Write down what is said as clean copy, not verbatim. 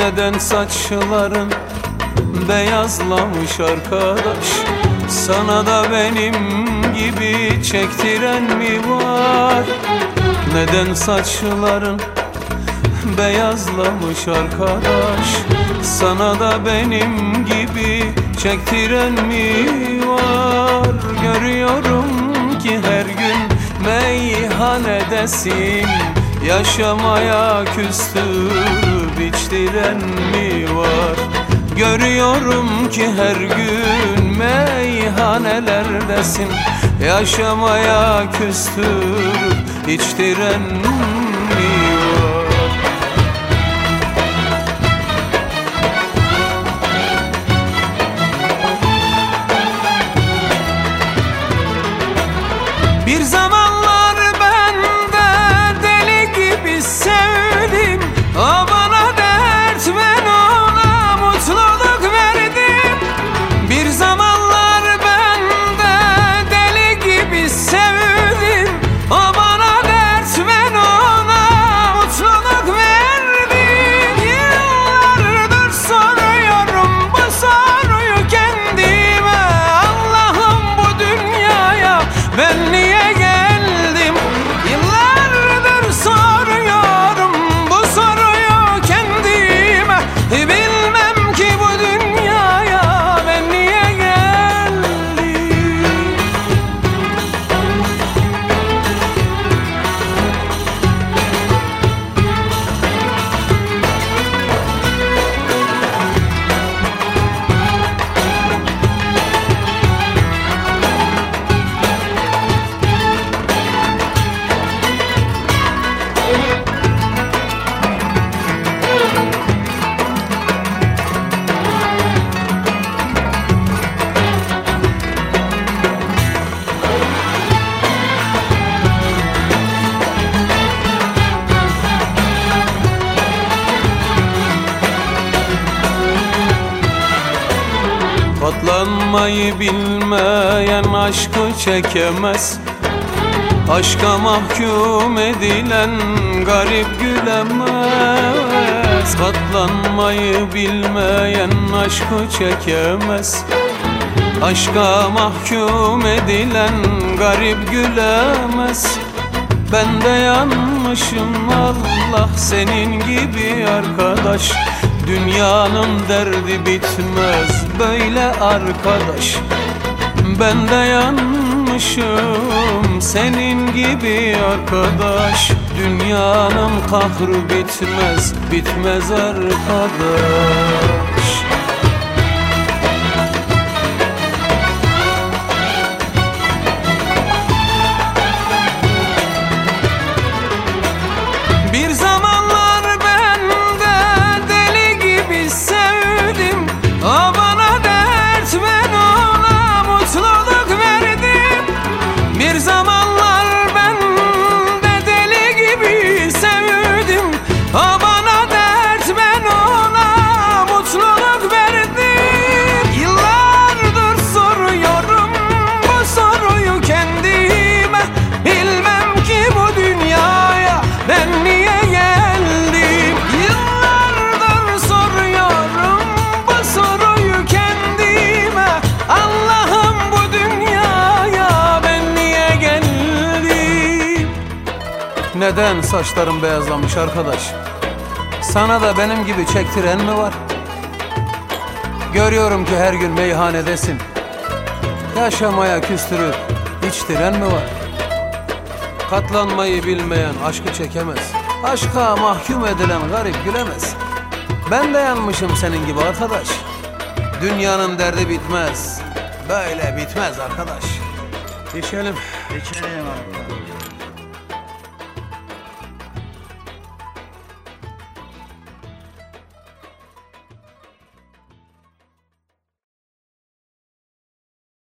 Neden saçların beyazlamış arkadaş? Sana da benim gibi çektiren mi var? Neden saçların beyazlamış arkadaş? Sana da benim gibi çektiren mi var? Görüyorum ki her gün meyhanedesin, yaşamaya küstürüp içtiren mi var? Görüyorum ki her gün meyhanelerdesin, yaşamaya küstürüp içtiren mi var? Bir zamanlar ben de deli gibi sevdim, o bana dert, ben ona mutluluk verdim. Bir zamanlar ben de deli gibi sevdim, o bana dert, ben ona mutluluk verdim. Yıllardır soruyorum bu soruyu kendime, Allah'ım bu dünyaya ben niye geldim? Yıllardır soruyorum bu soruyu kendime, bilmem ki bu dünyaya ben niye geldim? Katlanmayı bilmeyen aşkı çekemez, aşka mahkum edilen garip gülemez. Katlanmayı bilmeyen aşkı çekemez, aşka mahkum edilen garip gülemez. Ben de yanmışım, Allah senin gibi arkadaş. Dünyanın derdi bitmez böyle arkadaş. Ben de yanmışım, senin gibi arkadaş. Dünyanın kahrı bitmez, bitmez arkadaş. Bir zamanlar ben de deli gibi sevdim, o bana dert, ben ona mutluluk verdim. Bir zamanlar ben de deli gibi sevdim, o bana dert, ben ona mutluluk verdim. Yıllardır soruyorum bu soruyu kendime, bilmem ki bu dünyaya ben niye geldim? Yıllardır soruyorum bu soruyu kendime, Allah'ım bu dünyaya ben niye geldim? Neden saçlarım beyazlamış arkadaş? Sana da benim gibi çektiren mi var? Görüyorum ki her gün meyhanedesin, yaşamaya küstürüp içtiren mi var? Katlanmayı bilmeyen aşkı çekemez, aşka mahkum edilen garip gülemez. Ben de yanmışım senin gibi arkadaş. Dünyanın derdi bitmez, böyle bitmez arkadaş. İçelim. İçelim abi.